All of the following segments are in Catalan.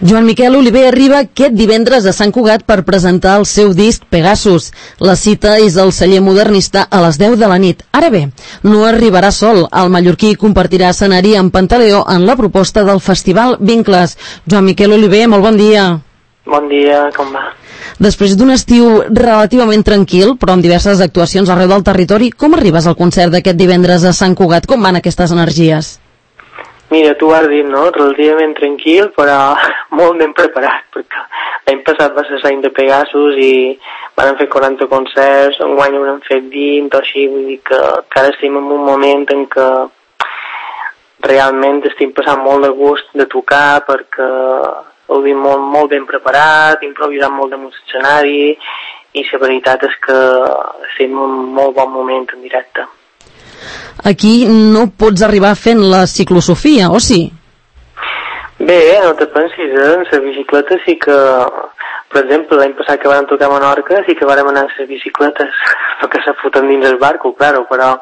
Joan Miquel Oliver arriba aquest divendres a Sant Cugat per presentar el seu disc Pegasus. La cita és al celler modernista a les 10 de la nit. Ara bé, no arribarà sol. El mallorquí compartirà escenari amb Pantaleó en la proposta del Festival Vincles. Joan Miquel Oliver, molt bon dia. Bon dia, com va? Després d'un estiu relativament tranquil, però amb diverses actuacions arreu del territori, com arribes al concert d'aquest divendres a Sant Cugat? Com van aquestes energies? Mira, tu ho has dit, no? Relativament tranquil, però molt ben preparat, perquè l'any passat va ser l'any de Pegasus i van fer 40 concerts, enguany n'han fet 20 o així, vull dir que ara estem en un moment en què realment estem passant molt de gust de tocar, perquè ho dic molt ben preparat, improvisant molt damunt l'escenari, i la veritat és que estem en un molt bon moment en directe. Aquí no pots arribar fent la ciclosofia, o sí? Bé, no te pensis, en la bicicleta sí que, per exemple, l'any passat que vam tocar a Menorca sí que vam anar a les bicicletes perquè se foten dins el barco, claro, però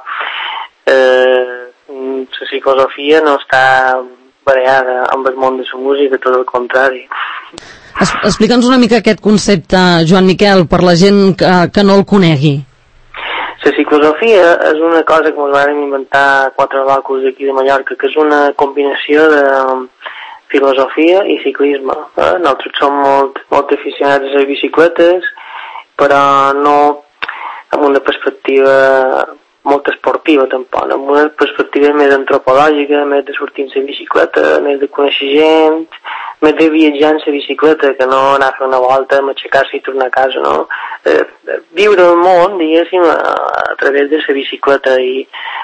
la ciclosofia no està variada amb el món de la música, tot el contrari. Explica'ns una mica aquest concepte, Joan Miquel, per la gent que no el conegui. La ciclosofia és una cosa que ens vam inventar 4 locos d'aquí de Mallorca, que és una combinació de filosofia i ciclisme. Nosaltres som molt aficionats a les bicicletes, però no amb una perspectiva molt esportiva tampoc, amb una perspectiva més antropològica, més de sortir en la bicicleta, més de conèixer gent, més de viatjar en la bicicleta, que no anar a fer una volta, aixecar-se i tornar a casa, no? Viure el món, diguéssim, a través de la bicicleta i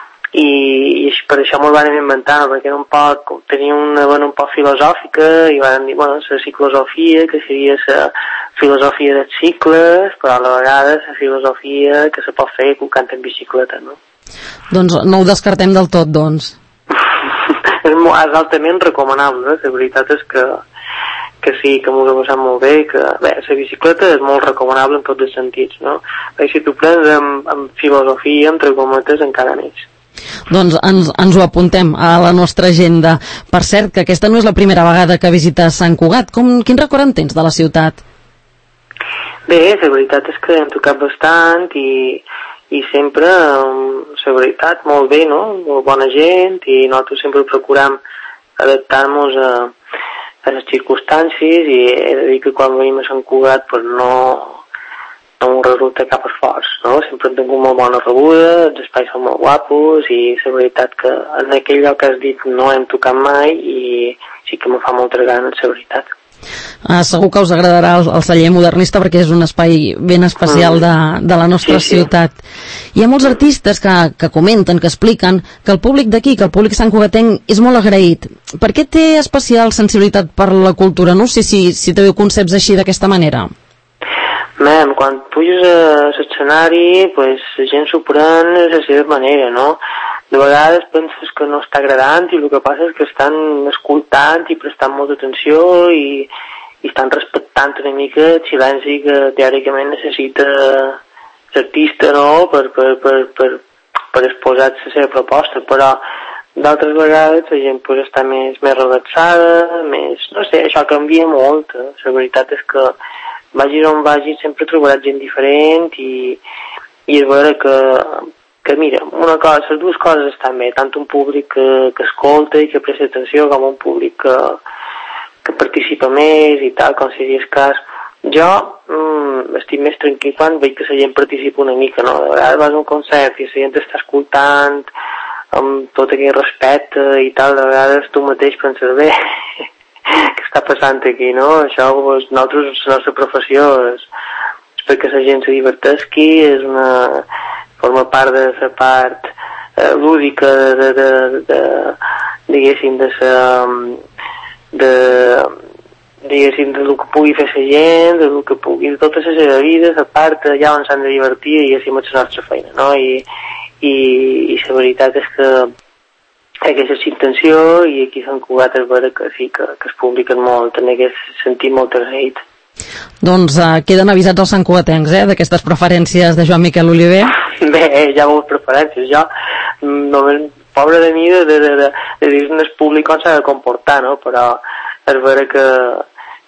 per això m'ho van inventar, perquè era un poc, tenia una vena un poc filosòfica i van dir, bueno, la ciclosofia, que seria la filosofia dels cicles, però a la vegada la filosofia que se pot fer cant en bicicleta, no? Doncs no ho descartem del tot, doncs. És altament recomanable, la veritat és que sí, que m'ho he passat molt bé, que bé, la bicicleta és molt recomanable en tots els sentits, no? Perquè si t'ho prens amb filosofia, entre cometes, encara més. Doncs ens ho apuntem a la nostra agenda. Per cert, que aquesta no és la primera vegada que visites Sant Cugat. Quin record en tens de la ciutat? Bé, la veritat és que hem tocat bastant i sempre, la veritat, molt bé, no? Molt bona gent, i nosaltres sempre procuram adaptar-nos a les circumstàncies, i he de dir que quan venim a Sant Cugat pues no resulta cap esforç, no? Sempre hem tingut molt bona rebuda, els espais són molt guapos, i la veritat que en aquell lloc que has dit no hem tocat mai i sí que me fa moltes ganes, la veritat. Segur que us agradarà el celler modernista perquè és un espai ben especial de la nostra ciutat. Hi ha molts artistes que comenten, que expliquen que el públic d'aquí, que el públic santcugatenc és molt agraït. Per què té especial sensibilitat per la cultura? No sé si també ho conceps així d'aquesta manera. Quan puges a l'escenari, pues, la gent s'ho pren de la seva manera, no? De vegades penses que no està agradant i el que passa és que estan escoltant i prestant molta atenció i estan respectant una mica el silenci que teòricament necessita l'artista, no? Per exposar la seva proposta, però d'altres vegades la gent pues, està més relaxada, més... no sé, això canvia molt. La veritat és que vagis on vagis sempre trobaràs gent diferent i és vera que mira, les dues coses estan bé, tant un públic que escolta i que presta atenció com un públic que participa més i tal, com si és cas. Jo estic més tranquil quan veig que la gent participa una mica, no? De vegades vas a un concert i la gent està escoltant amb tot aquell respecte i tal, de vegades tu mateix penses bé, què està passant aquí, no? Això, pues, nosaltres, la nostra professió és perquè la gent se divertisqui, forma part de la part lúdica diguéssim, diguéssim, de lo que pugui fer la gent, de lo que pugui, de tota la seva vida, la part allà on s'han de divertir i així amb la nostra feina, no? I la veritat és que aquesta és intenció i aquí a Sant Cugat és vera que sí, que es publiquen molt, en aquest sentit molt agraït. Doncs queden avisats els santcugatencs, d'aquestes preferències de Joan Miquel Oliver. Bé, hi ha moltes preferències. Jo, només, pobre de mi, de dir-ne al públic com s'ha de comportar, no? Però és vera que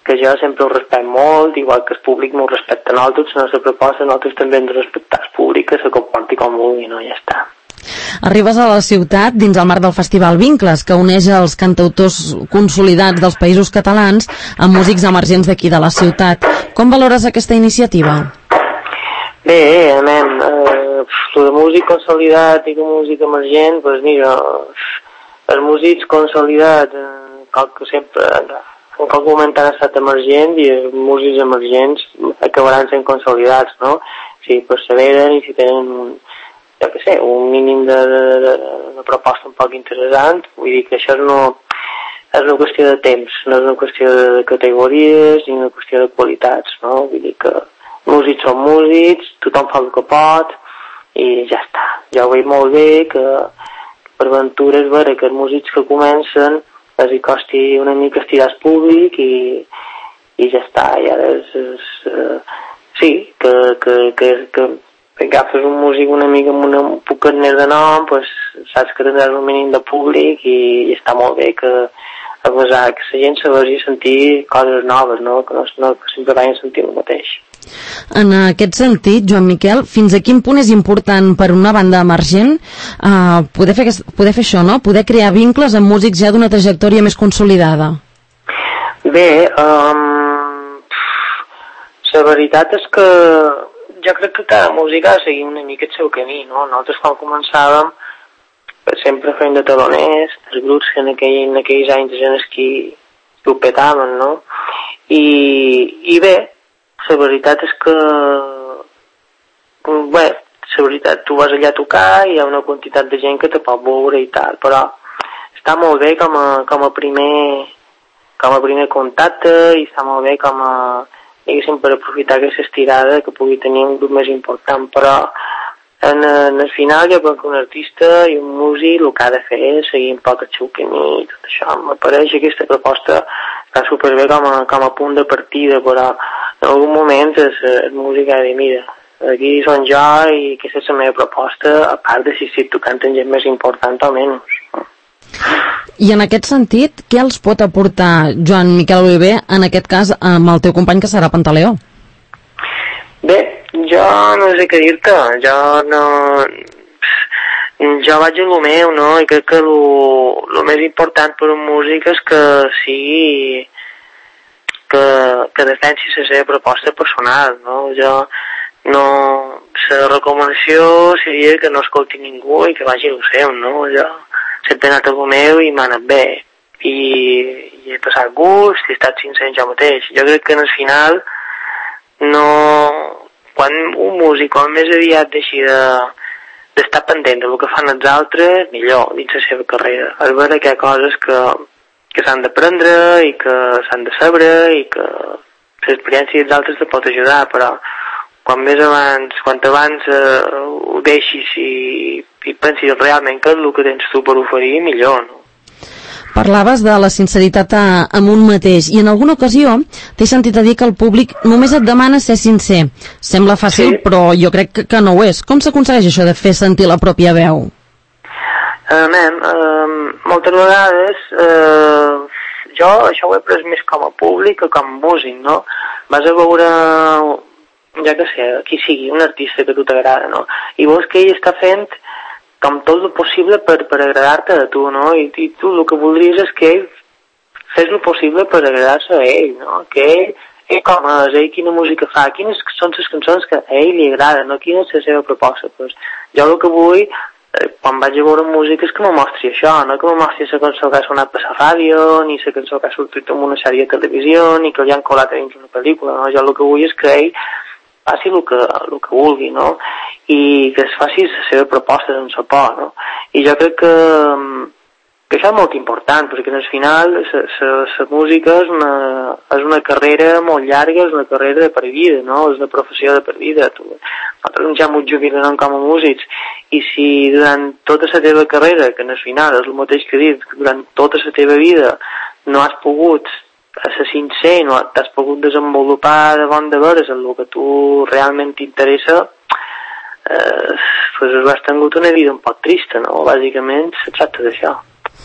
que jo sempre ho respecto molt, igual que el públic m'ho respecta a nosaltres, la nostra proposta, nosaltres també hem de respectar el públic, que se comporti com vulgui, no? Ja està. Arribes a la ciutat dins el marc del Festival Vincles, que uneix els cantautors consolidats dels països catalans amb músics emergents d'aquí de la ciutat. Com valores aquesta iniciativa? Bé, de músic consolidat i de músic emergent, doncs mira, els músics consolidats, sempre, en qualque moment han estat emergents i els músics emergents acabaran sent consolidats, no? Si perseveren i si tenen un mínim de proposta un poc interessant, vull dir que això no és una qüestió de temps, no és una qüestió de categories ni una qüestió de qualitats, no? Vull dir que músics són músics, tothom fa el que pot i ja està. Jo veig molt bé que per ventura és vera que els músics que comencen els hi costi una mica estirar el públic i ja està. I ara sí, que agafes un músic una mica amb un poquet més de nom, pues, saps que tindràs un mínim de públic i està molt bé que a pesar que la gent se vagi sentir coses noves, no? Que sempre vagin a sentir el mateix. En aquest sentit, Joan Miquel, fins a quin punt és important per una banda emergent poder fer això, no? Poder crear vincles amb músics ja d'una trajectòria més consolidada? Bé, la veritat és que jo crec que cada músic ha de seguir una mica el seu camí, no? Nosaltres quan començàvem sempre fent de taloners, els grups que en aquells anys eren els que ho petaven, no? I bé, la veritat és que la veritat, tu vas allà a tocar i hi ha una quantitat de gent que te pot veure i tal, però està molt bé com a primer contacte i està molt bé diguéssim, per aprofitar aquesta estirada que pugui tenir un grup més important, però en el final jo crec que un artista i un músic el que ha de fer és seguir un poc el seu camí i tot això. M'apareix aquesta proposta està superbé com a punt de partida, però en algun moment el músic ha de dir, mira, aquí són jo i aquesta és la meva proposta, a part de si estic tocant amb gent més important o menys. I en aquest sentit, què els pot aportar Joan Miquel Oliver, en aquest cas amb el teu company que serà Pantaleó? Bé, jo no sé què dir-te, jo vaig a lo meu, no? I crec que lo més important per un músic és que sigui que defensi la seva proposta personal, no? La recomanació seria que no escolti ningú i que vagi a lo seu, no? Jo sempre he anat a lo meu i m'ha anat bé i he passat gust i he estat sincer jo mateix. Jo crec que en el final quan un músic més aviat deixi d'estar pendent del que fan els altres, millor dins la seva carrera. És vera que hi ha coses que s'han d'aprendre i que s'han de saber i que l'experiència dels altres te pot ajudar, però quan abans ho deixis i pensis realment que és el que tens tu per oferir, millor, no? Parlaves de la sinceritat amb un mateix i en alguna ocasió t'he sentit a dir que el públic només et demana ser sincer. Sembla fàcil, sí, però jo crec que no ho és. Com s'aconsegueix això de fer sentir la pròpia veu? Moltes vegades jo això ho he pres més com a públic que com a músic, no? Vas a veure, ja que sé, qui sigui, un artista que a tu t'agrada, no? I veus que ell està fent com tot el possible per agradar-te a tu, no? I tu el que voldries és que ell fes el possible per agradar-se a ell, no? Que ell com és, ell quina música fa, quines són les cançons que a ell li agraden, no? Quina és la seva proposta. Pues, jo el que vull, quan vaig a veure música, és que me mostri això, no que me mostri la cançó que ha sonat per la ràdio, ni la cançó que ha sortit en una sèrie de televisió, ni que li han colat dins una pel·lícula, no? Jo el que vull és que ell faci el que vulgui, no? I que es faci la seva proposta sense por, no? I jo crec que això és molt important, perquè al final la música és una carrera molt llarga, és una carrera de per vida, no? És una professió de per vida. Nosaltres ja ens jubilarem com a músics, i si durant tota la teva carrera, que al final és el mateix que he dit, durant tota la teva vida no has pogut ser sincer, no t'has pogut desenvolupar de bon de veres en el que tu realment t'interessa, pues has tingut una vida un poc trista, no? Bàsicament se tracta d'això.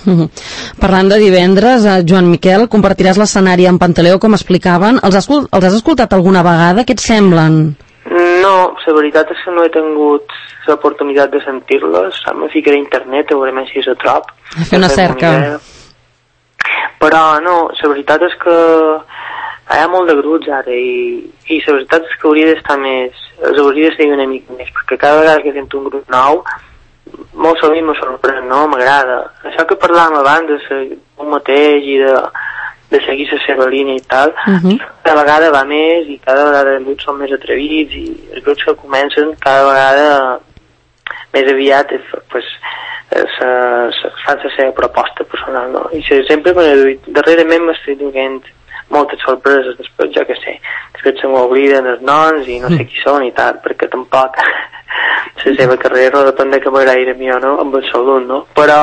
Parlant de divendres, Joan Miquel, compartiràs l'escenari amb Pantaleó, com explicaven. Els has escoltat alguna vegada? Què et semblen? No, la veritat és que no he tingut l'oportunitat de sentir-los. Em ficaré a internet, a veure si se trob. A fer una cerca. Però no, la veritat és que hi ha molt de grups ara i la veritat és que hauria d'estar més, els hauria de seguir una mica més, perquè cada vegada que sento un grup nou molt sovint me sorprèn, no? M'agrada. Això que parlàvem abans de ser un mateix i de seguir la seva línia i tal, cada vegada va més i cada vegada els grups són més atrevits i els grups que comencen cada vegada més aviat pues, fan la seva proposta personal, no? I sempre darrerament m'estic donant moltes sorpreses, després jo què sé, després se m'obliden els noms i no sé qui són i tal, perquè tampoc la seva carrera no depèn de que m'agradi a mi o no, amb absolut, no? Però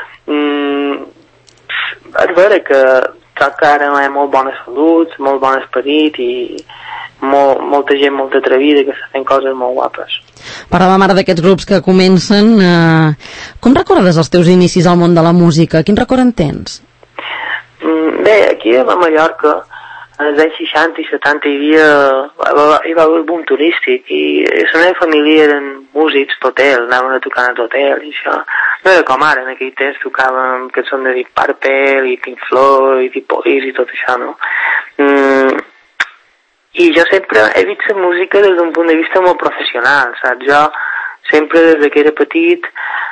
és vera que crec que ara hi ha molt bona salut, molt bon esperit i molta gent molt atrevida que està fent coses molt guapes. Parlàvem ara d'aquests grups que comencen. Com recordes els teus inicis al món de la música? Quin record en tens? Bé, aquí a Mallorca, als anys 60 i 70 hi va haver el boom turístic i la meva família eren músics total, anaven a tocar a total i això. No era com ara, en aquell temps tocàvem cançons de Deep Purple i Pink Floyd i Police i tot això, no? I jo sempre he vist la música des d'un punt de vista molt professional, saps? Jo sempre des que era petit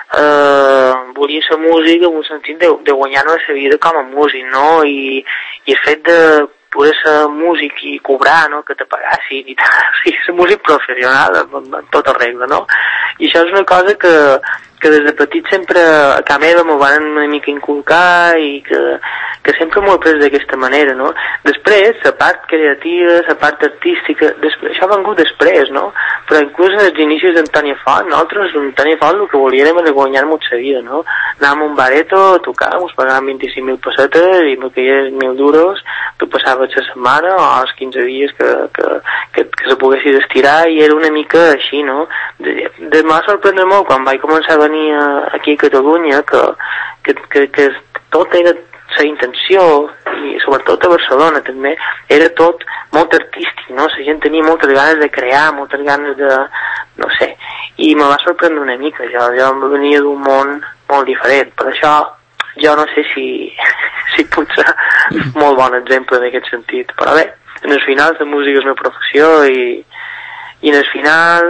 volia ser músic en un sentit de guanyar-me la vida com a músic, no? I el fet de poder ser músic i cobrar, no? Que te pagassin i tal, o sigui, ser músic professional en tot arregle, no? I això és una cosa que des de petit sempre a casa meva m'ho van una mica inculcar i que sempre m'ho he pres d'aquesta manera, no? Després, la part creativa, la part artística, això ha vengut després, no? Però inclús en els inicis d'Antònia Font, nosaltres, Antònia Font, el que volíem era guanyar-nos la vida, no? Anàvem a un bareto, tocàvem, us pagàvem 25.000 pessetes i amb aquelles 1.000 duros tu passaves la setmana o els 15 dies que se poguessis estirar i era una mica així, no? M'ha sorprendre molt quan vaig començar a venir aquí a Catalunya que tot era la intenció i sobretot a Barcelona també era tot molt artístic, no? La gent tenia moltes ganes de crear, moltes ganes de no sé, i me va sorprendre una mica, jo venia d'un món molt diferent, per això jo no sé si pot ser molt bon exemple en aquest sentit, però bé, en el final la música és una professió i en el final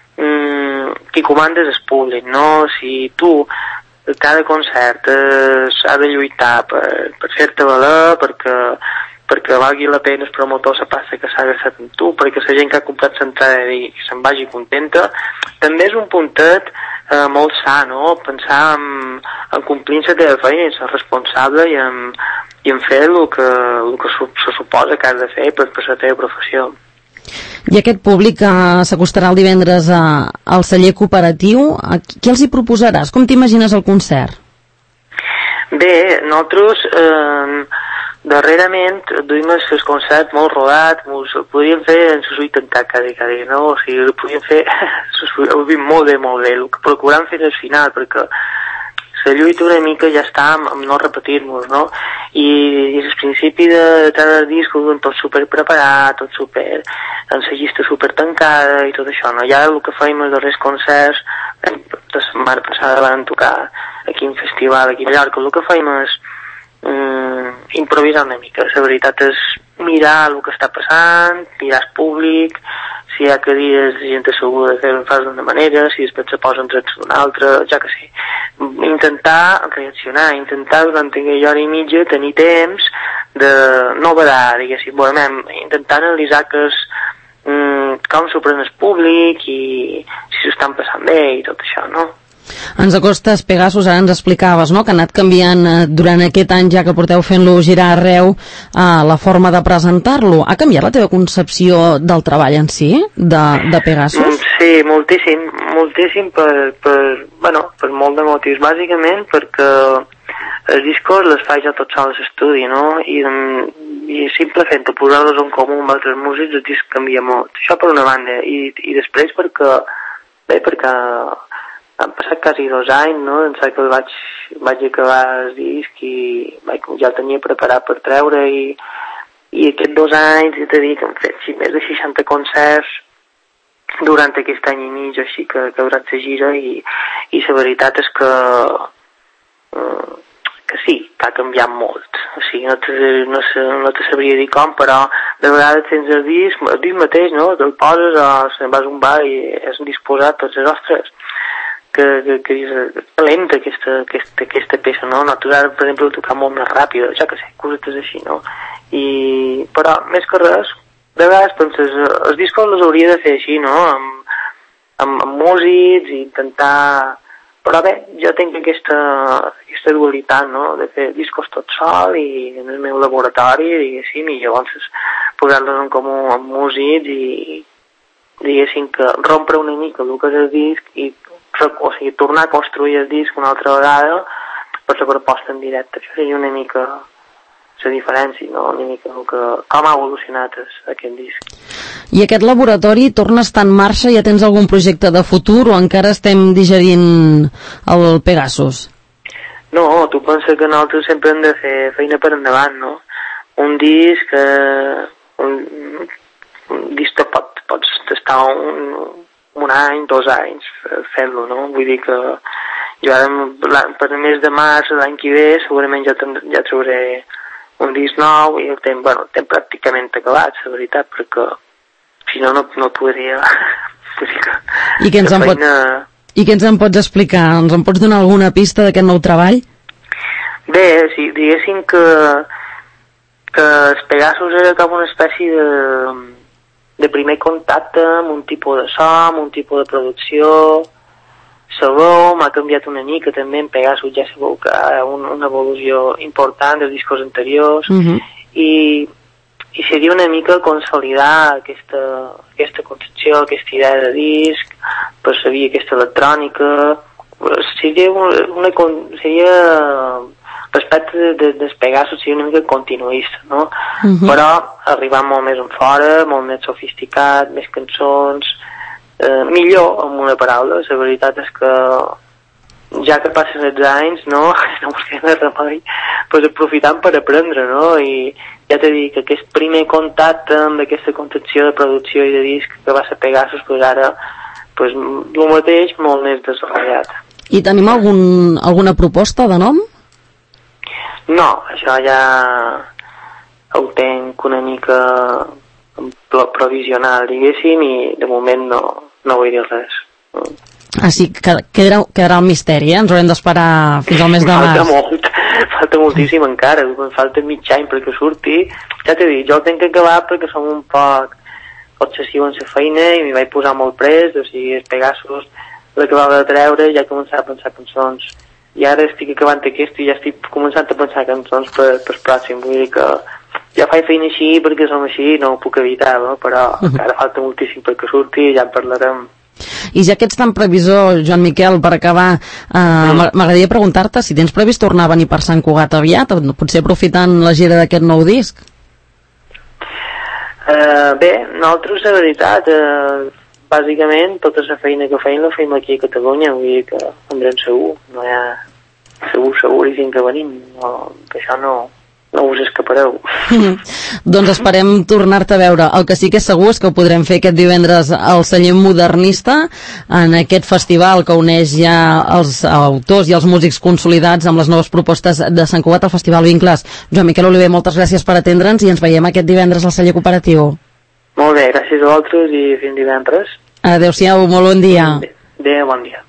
qui comanda és el públic, no? Si tu cada concert ha de lluitar per fer-te valer, perquè valgui la pena el promotor la pasta que s'ha gastat amb tu, perquè la gent que ha comprat l'entrada i se'n vagi contenta, també és un puntet molt sa, no? Pensar en complir la teva feina, ser responsable i en fer el que se suposa que has de fer per la teva professió. I aquest públic que s'acostarà el divendres al celler cooperatiu, què els hi proposaràs? Com t'imagines el concert? Bé, nosaltres darrerament duim el concert molt rodat, el podríem fer en sus 80 cada dia, no? O sigui, el podríem fer molt bé, el que procurem fer al final, perquè la lluita una mica ja està amb no repetir-nos, no? I al principi de cada disc ho duem tot super preparat, tot super en la llista super tancada i tot això, no? Ja el que fèiem els darrers concerts, la setmana passada van tocar aquí en festival, aquí a Mallorca, el que fèiem és improvisar una mica, la veritat és mirar el que està passant, mirar el públic, si hi ha cadires de gent asseguda que en fas d'una manera, si després se posen drets d'una altra, ja que sé. Intentar reaccionar, intentar durant aquella hora i mitja tenir temps de no badar, diguéssim, intentar analitzar com s'ho pren el públic i si s'ho estan passant bé i tot això, no? Ens acostes, Pegasus, ara ens explicaves, no?, que ha anat canviant durant aquest any ja que porteu fent-lo girar arreu la forma de presentar-lo. Ha canviat la teva concepció del treball en si, de Pegasus? Sí, moltíssim per molt de motius, bàsicament perquè els discos les faig ja tots sols a l'estudi, no? I simple fent de posar-los en comú amb altres músics el disc canvia molt. Això per una banda, i després perquè han passat quasi 2 anys, no? Em sap que vaig acabar el disc i ja el tenia preparat per treure i aquests 2 anys, ja t'he dit que hem fet més de 60 concerts durant aquest any i mig, així que ha durat la gira i la veritat és que sí, que ha canviat molt. O sigui, no te sabria dir com, però de vegades tens el disc mateix, no? Te'l poses o se'n vas a un bar i és disposat, tots els ostres, que és lenta aquesta peça, no? Nosaltres ara, per exemple, ho tocam molt més ràpid, jo que sé, cosetes així, no? Però, més que res, de vegades penses, els discos els hauria de fer així, no? Amb músics i intentar... Però bé, jo tinc aquesta dualitat, no?, de fer discos tot sol i en el meu laboratori, diguéssim, i llavors posar-los en comú amb músics i, diguéssim, que rompre una mica el que és el disc i, o sigui, tornar a construir el disc una altra vegada per la proposta en directe. Això seria una mica la diferència, no?, una mica com ha evolucionat aquest disc. I aquest laboratori torna a estar en marxa? Ja tens algun projecte de futur o encara estem digerint el Pegasus? No, tu penses que nosaltres sempre hem de fer feina per endavant, no? Un disc pots estar un any, 2 anys fent-lo, no? Vull dir que jo ara, per el mes de març de l'any que ve, segurament ja trauré un disc nou i el temps pràcticament acabat, la veritat, perquè si no podria... I què ens en pots explicar? Ens en pots donar alguna pista d'aquest nou treball? Bé, sí, diguéssim que els Pegasus era com una espècie de primer contacte amb un tipus de so, amb un tipus de producció. La veu m'ha canviat una mica també, en Pegasus ja sabeu que hi ha una evolució important dels discos anteriors i seria una mica consolidar aquesta concepció, aquesta idea de disc, per saber aquesta electrònica, seria respecte dels Pegasus seria una mica continuista, no? Però arribar molt més en fora, molt més sofisticat, més cançons, millor, amb una paraula. La veritat és que ja que passen els anys, no us queda remei, pues aprofitant per aprendre, no? I ja t'he dit que aquest primer contacte amb aquesta concepció de producció i de disc que va ser Pegasus, pues ara el mateix, molt més desenvolupat. I tenim alguna proposta de nom? No, això ja ho tenc una mica provisional, diguéssim, i de moment no vull dir res. Així que quedarà el misteri, Ens haurem d'esperar fins al mes de març. Falta moltíssim encara, falta mig any perquè surti. Ja t'he dit, jo el tenc que acabar perquè som un poc obsessiu en la feina i m'hi vaig posar molt pres, o sigui, els Pegasus l'acabava de treure, ja he començat a pensar cançons i ara estic acabant aquest i ja estic començant a pensar cançons per pròxim, vull dir que ja faig feina així perquè som així, no ho puc evitar, no? Però encara falta moltíssim perquè surti i ja en parlarem. I ja que ets tan previsor, Joan Miquel, per acabar, m'agradaria preguntar-te si tens previst tornar a venir per Sant Cugat aviat, potser aprofitant la gira d'aquest nou disc? Bé, nosaltres, la veritat, bàsicament, tota la feina que feim la feim aquí a Catalunya, vull dir que vendrem segur, no hi ha segur i fins que venim, això no us escapareu. Doncs esperem tornar-te a veure. El que sí que és segur és que ho podrem fer aquest divendres al Celler Modernista, en aquest festival que uneix ja els autors i els músics consolidats amb les noves propostes de Sant Cugat al Festival Vincles. Joan Miquel Oliver, moltes gràcies per atendre'ns i ens veiem aquest divendres al Celler Cooperatiu. Molt bé, gràcies a vosaltres i fins divendres. Adéu-siau, molt bon dia. Adéu, bon dia.